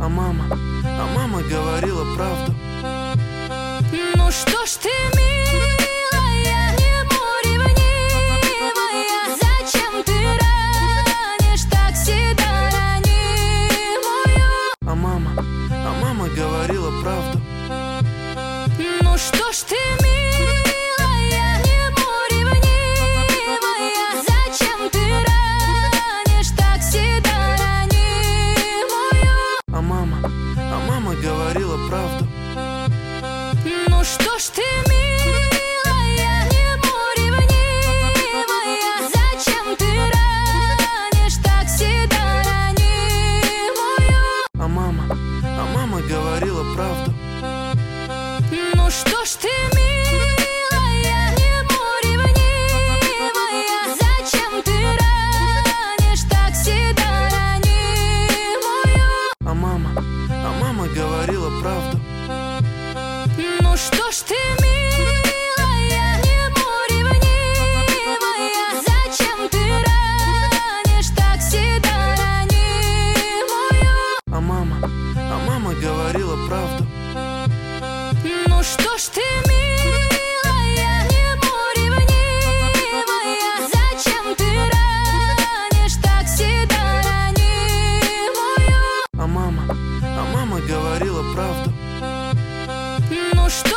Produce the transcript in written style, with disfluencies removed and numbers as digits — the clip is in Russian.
А мама говорила правду. Ну что ж ты, милая, не ревнивая, зачем ты ранишь так всегда ранимую? А мама говорила правду. Ну что ж ты, милая, не ревнивая, зачем ты ранишь так всегда ранимую? А мама говорила правду. Ну что ж ты, милая, не ревнивая, зачем ты ранишь так всегда ранимую? А мама говорила правду. Ну что ж ты, милая, не ревнивая, зачем ты ранишь так всегда ранимую? А мама говорила правду. Ну что ж ты, милая, не ревнивая, зачем ты ранишь так всегда ранимую? А мама говорила правду. Ну что ж ты,